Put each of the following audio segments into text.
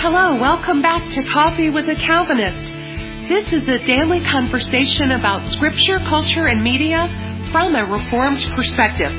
Hello, welcome back to Coffee with a Calvinist. This is a daily conversation about scripture, culture, and media from a Reformed perspective.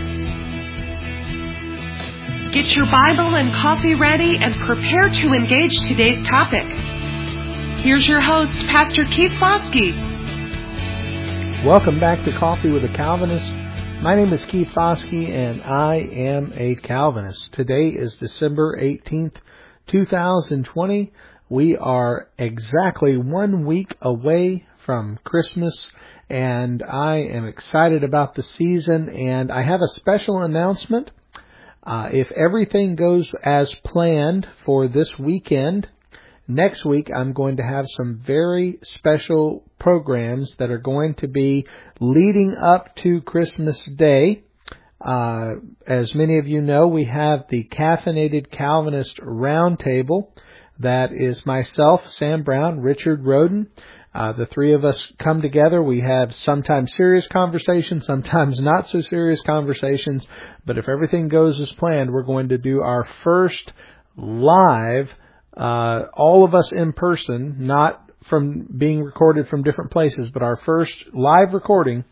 Get your Bible and coffee ready and prepare to engage today's topic. Here's your host, Pastor Keith Foskey. Welcome back to Coffee with a Calvinist. My name is Keith Foskey, and I am a Calvinist. Today is December 18th, 2020. We are exactly 1 week away from Christmas, and I am excited about the season, and I have a special announcement. If everything goes as planned for this weekend, next week I'm going to have some very special programs that are going to be leading up to Christmas Day. As many of you know, we have the Caffeinated Calvinist Roundtable. That is myself, Sam Brown, Richard Roden. The three of us come together. We have sometimes serious conversations, sometimes not so serious conversations. But if everything goes as planned, we're going to do our first live, all of us in person, not from being recorded from different places, but our first live recording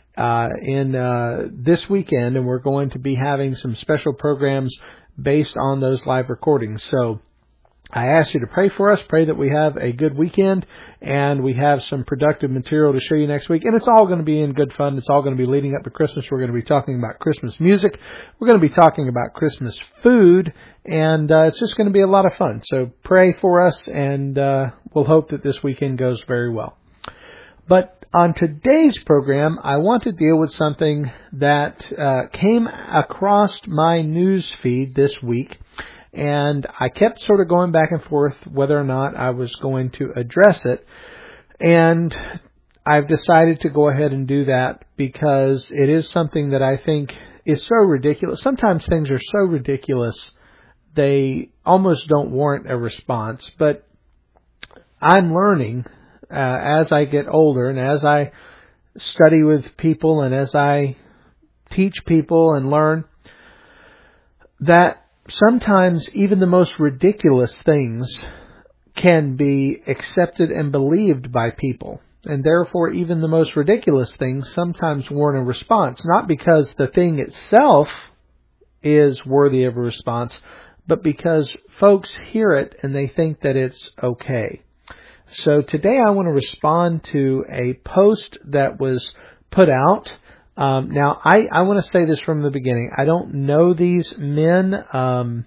in this weekend, and we're going to be having some special programs based on those live recordings. So I ask you to pray for us, pray that we have a good weekend, and we have some productive material to show you next week. And it's all going to be in good fun. It's all going to be leading up to Christmas. We're going to be talking about Christmas music. We're going to be talking about Christmas food, and it's just going to be a lot of fun. So pray for us, and we'll hope that this weekend goes very well. But on today's program, I want to deal with something that came across my news feed this week, and I kept sort of going back and forth whether or not I was going to address it, and I've decided to go ahead and do that because it is something that I think is so ridiculous. Sometimes things are so ridiculous they almost don't warrant a response, but I'm learning as I get older and as I study with people and as I teach people and learn that sometimes even the most ridiculous things can be accepted and believed by people. And therefore, even the most ridiculous things sometimes warrant a response, not because the thing itself is worthy of a response, but because folks hear it and they think that it's okay. So today I want to respond to a post that was put out. Now, I want to say this from the beginning. I don't know these men. I'm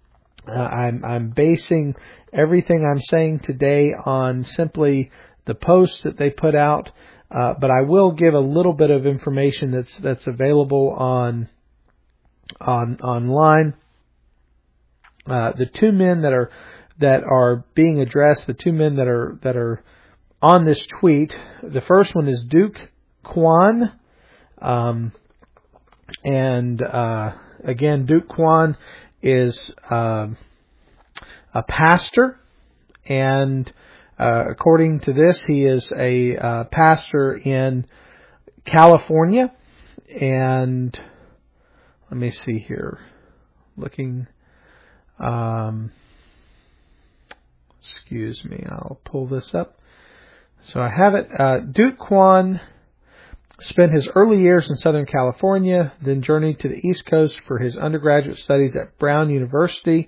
basing everything I'm saying today on simply the post that they put out. But I will give a little bit of information that's available online. The two men that are being addressed, the two men that are on this tweet. The first one is Duke Kwon. Again, Duke Kwon is a pastor, and according to this, he is a pastor in California. And let me see here, looking. Excuse me, I'll pull this up. So I have it. Duke Kwon spent his early years in Southern California, then journeyed to the East Coast for his undergraduate studies at Brown University.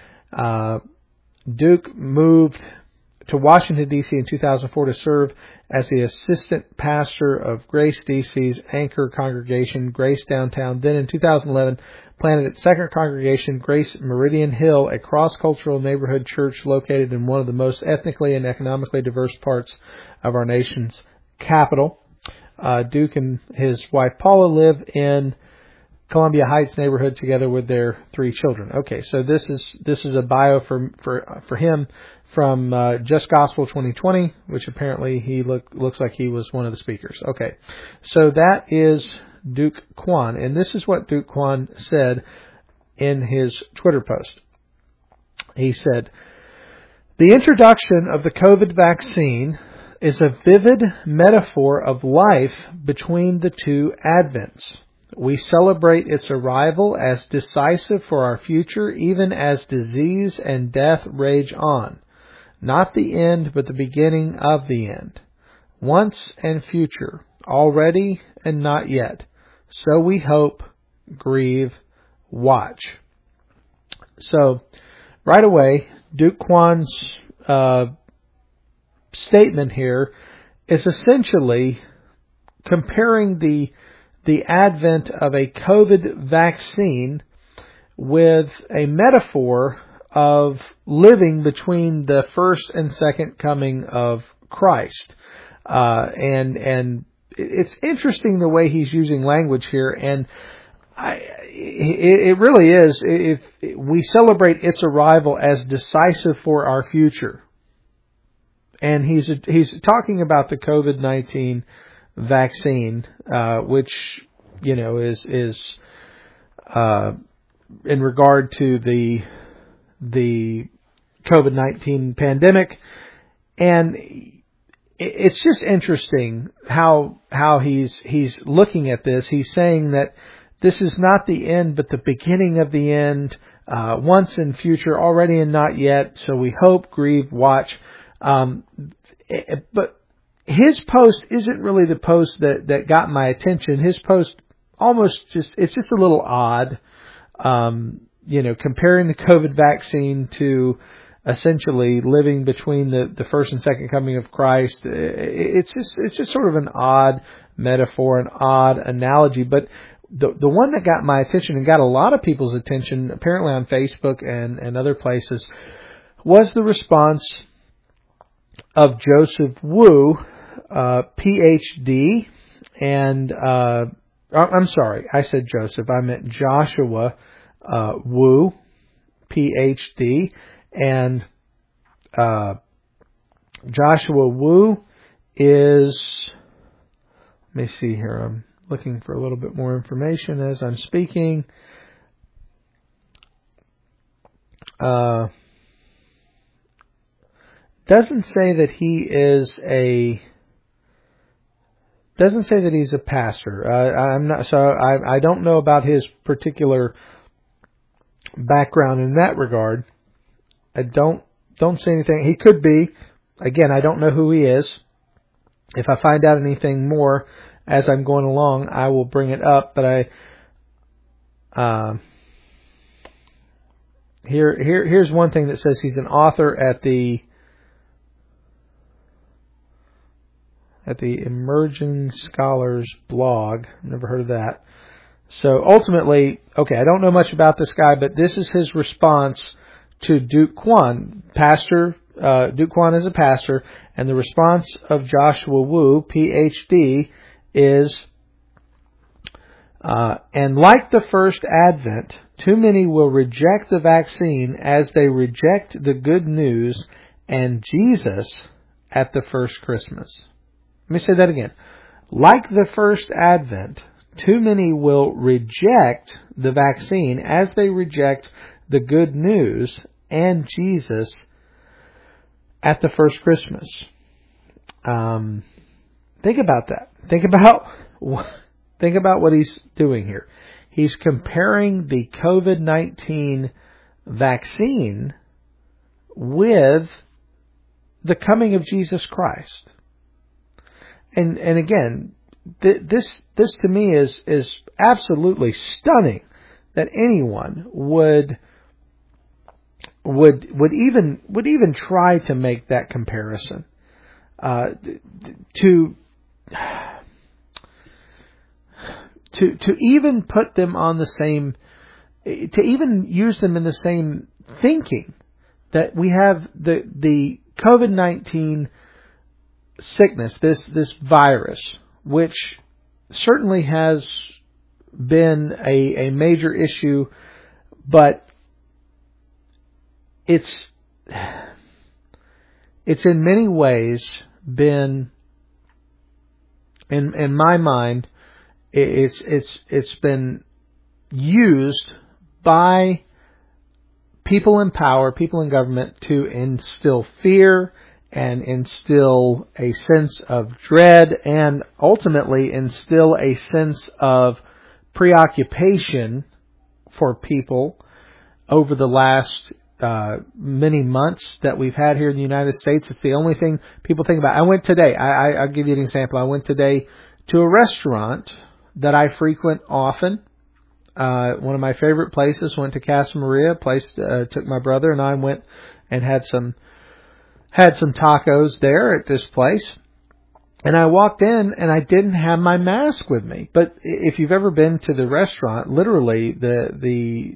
Duke moved to Washington, D.C. in 2004 to serve as the assistant pastor of Grace D.C.'s anchor congregation, Grace Downtown. Then in 2011, planted its second congregation, Grace Meridian Hill, a cross-cultural neighborhood church located in one of the most ethnically and economically diverse parts of our nation's capital. Duke and his wife Paula live in Columbia Heights neighborhood together with their 3 children. Okay, so this is a bio for him from Just Gospel 2020, which apparently he looks like he was one of the speakers. Okay, so that is Duke Kwon, and this is what Duke Kwon said in his Twitter post. He said, "The introduction of the COVID vaccine is a vivid metaphor of life between the two Advents. We celebrate its arrival as decisive for our future, even as disease and death rage on. Not the end, but the beginning of the end. Once and future, already and not yet. So we hope, grieve, watch. So, right away, Duke Kwon's statement here is essentially comparing the advent of a COVID vaccine with a metaphor of living between the first and second coming of Christ. And it's interesting the way he's using language here, and it really is. If we celebrate its arrival as decisive for our future, and he's talking about the COVID-19 vaccine, which is in regard to the COVID-19 pandemic, and it's just interesting how he's looking at this. He's saying that this is not the end, but the beginning of the end, once and future, already and not yet. So we hope, grieve, watch. But his post isn't really the post that got my attention. His post it's just a little odd. Comparing the COVID vaccine to essentially living between the first and second coming of Christ. It's just sort of an odd metaphor, an odd analogy. But the one that got my attention and got a lot of people's attention, apparently on Facebook and other places, was the response of Joseph Wu, PhD, and I'm sorry, I said Joseph, I meant Joshua Wu, PhD, and Joshua Wu is, let me see here, I'm looking for a little bit more information as I'm speaking. Doesn't say that he's a pastor. I don't know about his particular background in that regard. I don't say anything. He could be. Again, I don't know who he is. If I find out anything more as I'm going along, I will bring it up. But here's one thing that says he's an author at the Emerging Scholars blog. Never heard of that. So ultimately, okay, I don't know much about this guy, but this is his response to Duke Kwon, pastor. Duke Kwon is a pastor, and the response of Joshua Wu, PhD, is, and like the first advent, too many will reject the vaccine as they reject the good news and Jesus at the first Christmas. Let me say that again. Like the first advent, too many will reject the vaccine as they reject the good news and Jesus at the first Christmas. Think about that. Think about what he's doing here. He's comparing the COVID-19 vaccine with the coming of Jesus Christ. And again, this to me is absolutely stunning that anyone would even try to make that comparison. To even put them on the same, to even use them in the same thinking, that we have the COVID-19 sickness, this virus, which certainly has been a major issue, but it's in many ways been, in my mind, it's been used by people in power, people in government, to instill fear and instill a sense of dread and ultimately instill a sense of preoccupation for people over the last many months that we've had here in the United States. It's the only thing people think about. I went today. I'll give you an example. I went today to a restaurant that I frequent often. One of my favorite places. Went to Casa Maria. Took my brother and I went and had some tacos there at this place. And I walked in and I didn't have my mask with me. But if you've ever been to the restaurant, literally the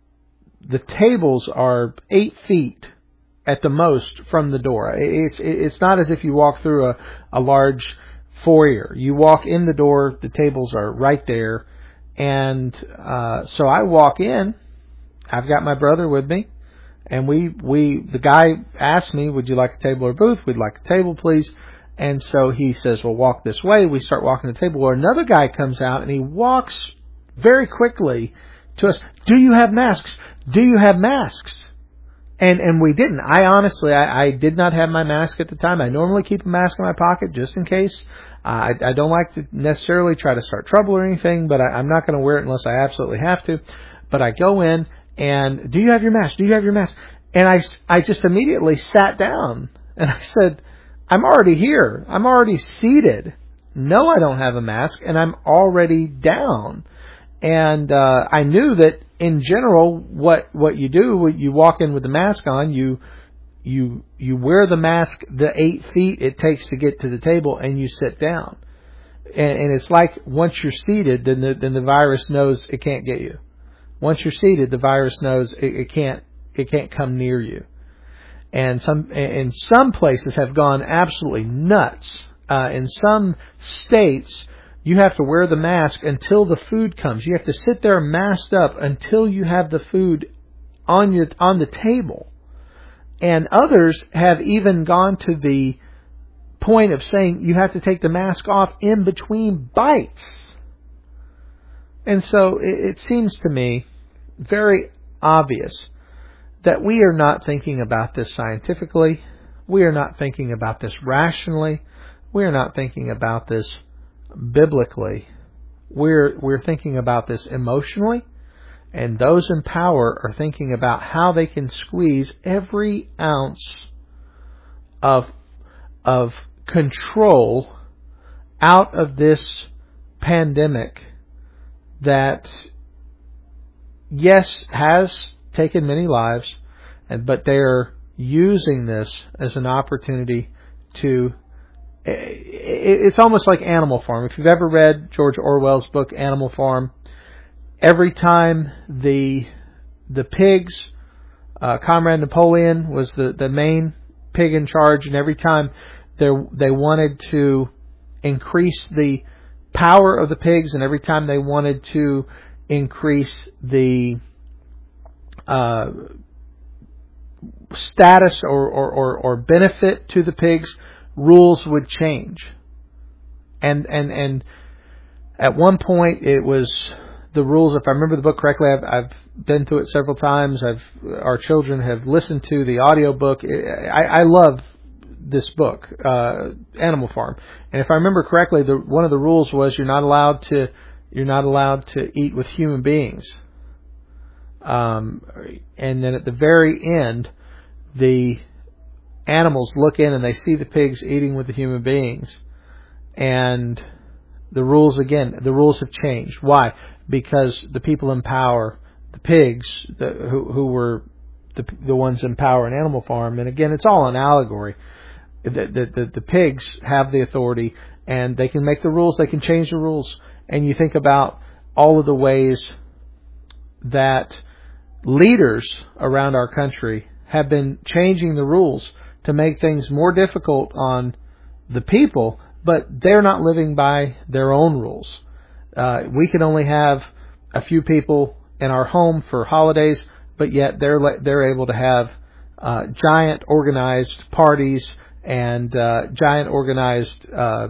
tables are 8 feet at the most from the door. It's not as if you walk through a large foyer. You walk in the door, the tables are right there. And so I walk in, I've got my brother with me, and the guy asked me, would you like a table or booth? We'd like a table, please. And so he says, well, walk this way. We start walking the table. Well, another guy comes out and he walks very quickly to us. Do you have masks? Do you have masks? And we didn't. I did not have my mask at the time. I normally keep a mask in my pocket just in case. I don't like to necessarily try to start trouble or anything, but I'm not going to wear it unless I absolutely have to. But I go in and, do you have your mask? Do you have your mask? And I just immediately sat down and I said, I'm already here. I'm already seated. No, I don't have a mask, and I'm already down. And I knew that in general, what you do, you walk in with the mask on, you wear the mask the 8 feet it takes to get to the table, and you sit down. And it's like once you're seated, then the virus knows it can't get you. Once you're seated, the virus knows it can't come near you. And some places have gone absolutely nuts. In some states, you have to wear the mask until the food comes. You have to sit there masked up until you have the food on the table. And others have even gone to the point of saying you have to take the mask off in between bites. And so it seems to me very obvious that we are not thinking about this scientifically. We are not thinking about this rationally. We are not thinking about this biblically. We're thinking about this emotionally, and those in power are thinking about how they can squeeze every ounce of control out of this pandemic that, yes, has taken many lives, but they're using this as an opportunity to... It's almost like Animal Farm. If you've ever read George Orwell's book Animal Farm, every time the pigs, Comrade Napoleon was the main pig in charge, and every time they wanted to increase the power of the pigs, and every time they wanted to increase the status or benefit to the pigs, rules would change. And at one point it was the rules, if I remember the book correctly, I've been through it several times. Our children have listened to the audio book. I love this book, Animal Farm. And if I remember correctly, one of the rules was you're not allowed to eat with human beings. And then at the very end, the animals look in and they see the pigs eating with the human beings. And the rules have changed. Why? Because the people in power, the pigs, who were the ones in power in Animal Farm, and again, it's all an allegory. The pigs have the authority, and they can make the rules, they can change the rules. And you think about all of the ways that leaders around our country have been changing the rules to make things more difficult on the people, but they're not living by their own rules. We can only have a few people in our home for holidays, but yet they're able to have giant organized parties and giant organized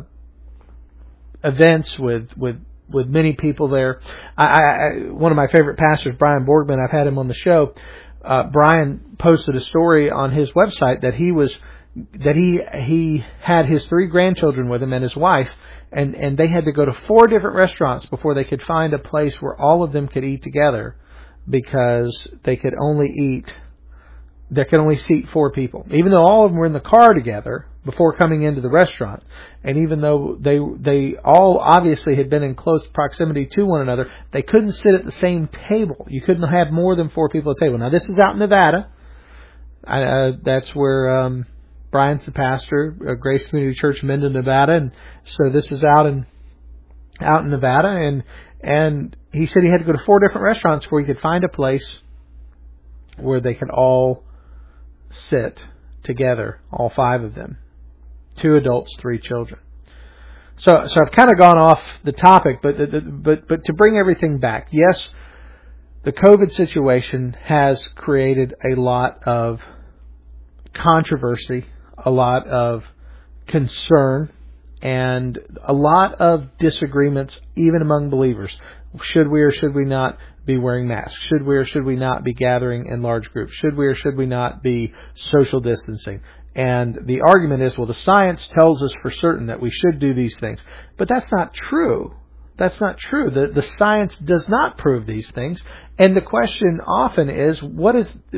events with many people there. One of my favorite pastors, Brian Borgman, I've had him on the show. Brian posted a story on his website that he had his 3 grandchildren with him and his wife, And they had to go to 4 different restaurants before they could find a place where all of them could eat together, because they could only seat 4 people. Even though all of them were in the car together before coming into the restaurant, and even though they all obviously had been in close proximity to one another, they couldn't sit at the same table. You couldn't have more than 4 people at a table. Now, this is out in Nevada. That's where Brian's the pastor of Grace Community Church, Minden, Nevada, and so this is out in Nevada, and he said he had to go to 4 different restaurants before he could find a place where they could all sit together, all 5 of them, 2 adults, 3 children. So I've kind of gone off the topic, but to bring everything back, yes, the COVID situation has created a lot of controversy, a lot of concern, and a lot of disagreements even among believers. Should we or should we not be wearing masks? Should we or should we not be gathering in large groups? Should we or should we not be social distancing? And the argument is, well, the science tells us for certain that we should do these things. But that's not true. That's not true. The science does not prove these things. And the question often is, who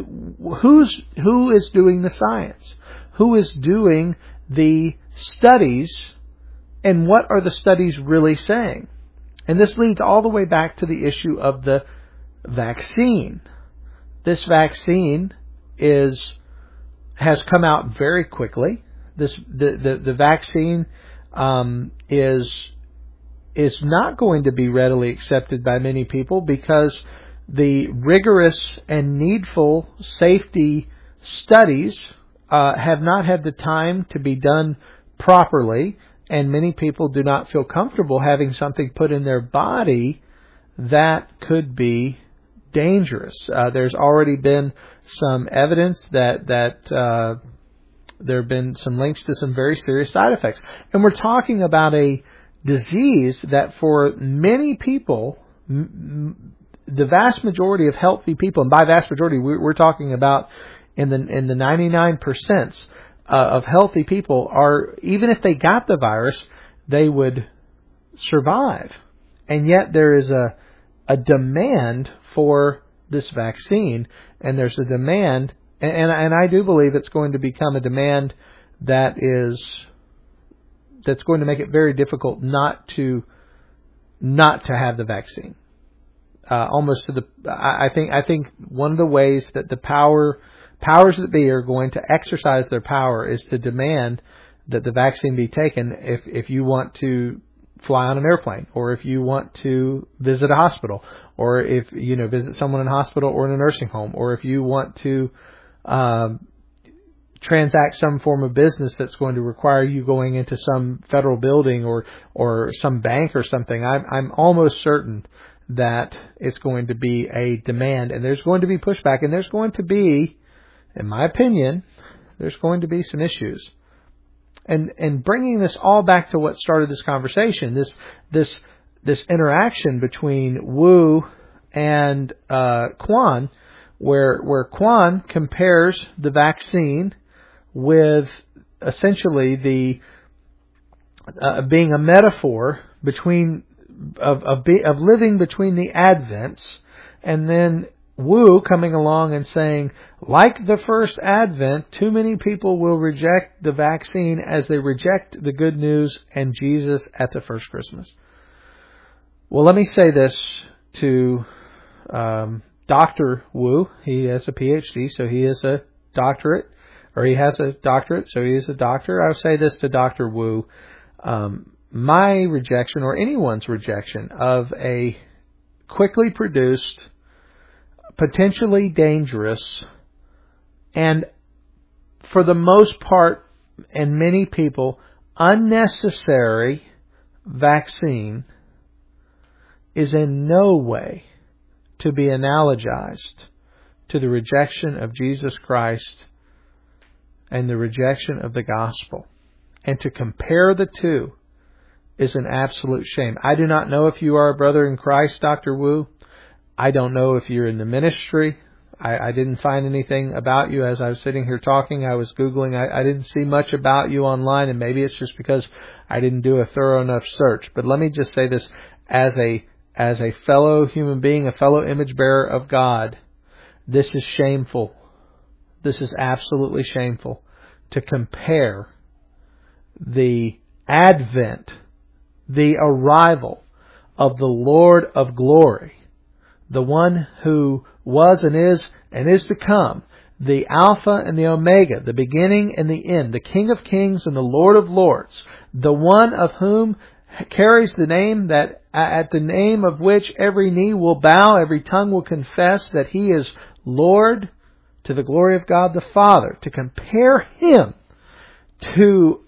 is doing the science? Who is doing the studies, and what are the studies really saying? And this leads all the way back to the issue of the vaccine. This vaccine has come out very quickly. The vaccine is not going to be readily accepted by many people, because the rigorous and needful safety studies have not had the time to be done properly, and many people do not feel comfortable having something put in their body that could be dangerous. There's already been some evidence that there have been some links to some very serious side effects. And we're talking about a disease that for many people, the vast majority of healthy people, and by vast majority we're talking about in the 99% of healthy people, are, even if they got the virus, they would survive. And yet there is a demand for this vaccine, and there's a demand, and I do believe it's going to become a demand that's going to make it very difficult not to have the vaccine. Almost to the, I think one of the ways that the powers that be are going to exercise their power is to demand that the vaccine be taken if you want to fly on an airplane, or if you want to visit a hospital, or if visit someone in a hospital or in a nursing home, or if you want to transact some form of business that's going to require you going into some federal building or some bank or something. I'm almost certain that it's going to be a demand, and there's going to be pushback, and there's going to be, in my opinion, there's going to be some issues. And bringing this all back to what started this conversation, this interaction between Wu and Kwan, where Kwan compares the vaccine with essentially the being a metaphor between of living between the Advents, and then Wu coming along and saying, like the first Advent, too many people will reject the vaccine as they reject the good news and Jesus at the first Christmas. Well, let me say this to Dr. Wu. He has a PhD, so he is a doctorate, or he has a doctorate, so he is a doctor. I'll say this to Dr. Wu. My rejection, or anyone's rejection, of a quickly produced, potentially dangerous, and for the most part, and many people, unnecessary vaccine is in no way to be analogized to the rejection of Jesus Christ and the rejection of the gospel. And to compare the two is an absolute shame. I do not know if you are a brother in Christ, Dr. Wu. I don't know if you're in the ministry. I didn't find anything about you as I was sitting here talking. I was Googling. I didn't see much about you online, and maybe it's just because I didn't do a thorough enough search. But let me just say this, as a fellow human being, a fellow image bearer of God, this is shameful. This is absolutely shameful to compare the advent, the arrival of the Lord of glory, the one who was and is to come, the Alpha and the Omega, the beginning and the end, the King of kings and the Lord of lords, the one of whom carries the name that at the name of which every knee will bow, every tongue will confess that He is Lord, to the glory of God the Father. To compare Him to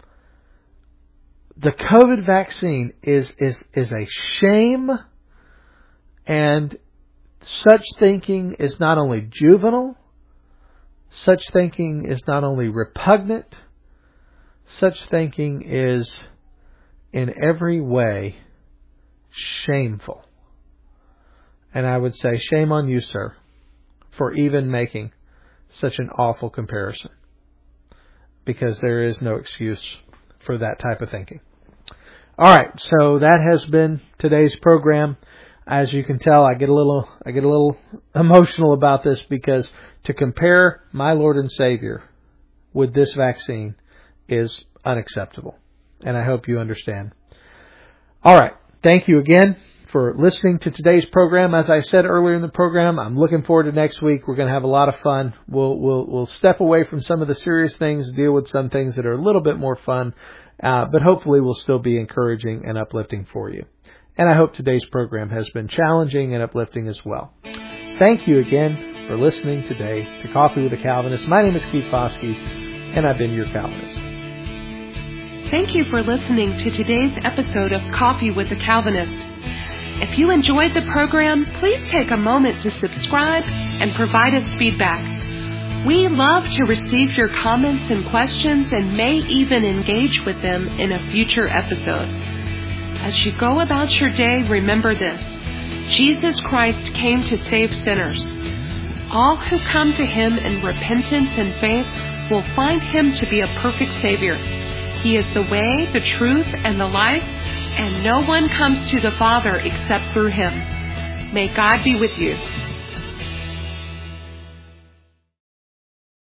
the COVID vaccine is a shame, and such thinking is not only juvenile, such thinking is not only repugnant, such thinking is in every way shameful. And I would say, shame on you, sir, for even making such an awful comparison, because there is no excuse for that type of thinking. All right, so that has been today's program. As you can tell, I get a little emotional about this, because to compare my Lord and Savior with this vaccine is unacceptable, and I hope you understand. All right, thank you again for listening to today's program. As I said earlier in the program, I'm looking forward to next week. We're going to have a lot of fun. We'll step away from some of the serious things, deal with some things that are a little bit more fun, but hopefully will still be encouraging and uplifting for you. And I hope today's program has been challenging and uplifting as well. Thank you again for listening today to Coffee with a Calvinist. My name is Keith Foskey, and I've been your Calvinist. Thank you for listening to today's episode of Coffee with a Calvinist. If you enjoyed the program, please take a moment to subscribe and provide us feedback. We love to receive your comments and questions, and may even engage with them in a future episode. As you go about your day, remember this: Jesus Christ came to save sinners. All who come to Him in repentance and faith will find Him to be a perfect Savior. He is the way, the truth, and the life, and no one comes to the Father except through Him. May God be with you.